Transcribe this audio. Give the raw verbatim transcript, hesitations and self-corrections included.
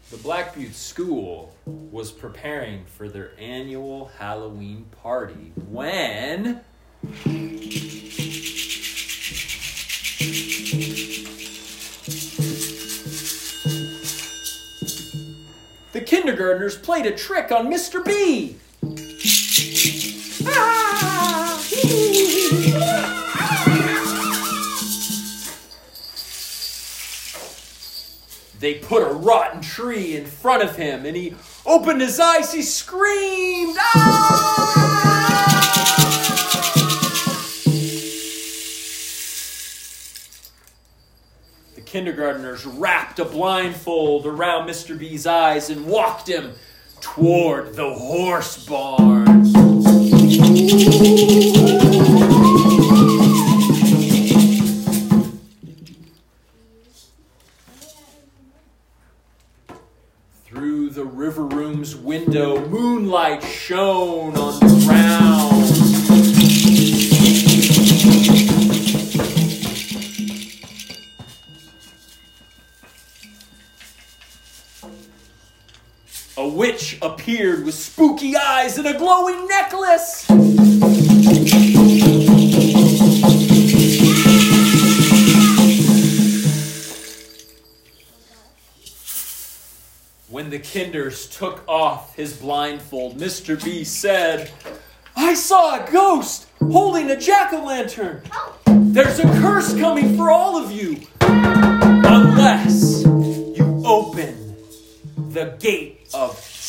The Black Butte School was preparing for their annual Halloween party when... the kindergartners played a trick on Mister B. Ah! They put a rotten tree in front of him, and he opened his eyes. He screamed, "Ah!" The kindergartners wrapped a blindfold around Mister B's eyes and walked him toward the horse barn. Through the river room's window, moonlight shone on the ground. A witch appeared with spooky eyes and a glowing necklace. When the kinders took off his blindfold, Mister B said, "I saw a ghost holding a jack-o'-lantern. There's a curse coming for all of you unless you open the gate of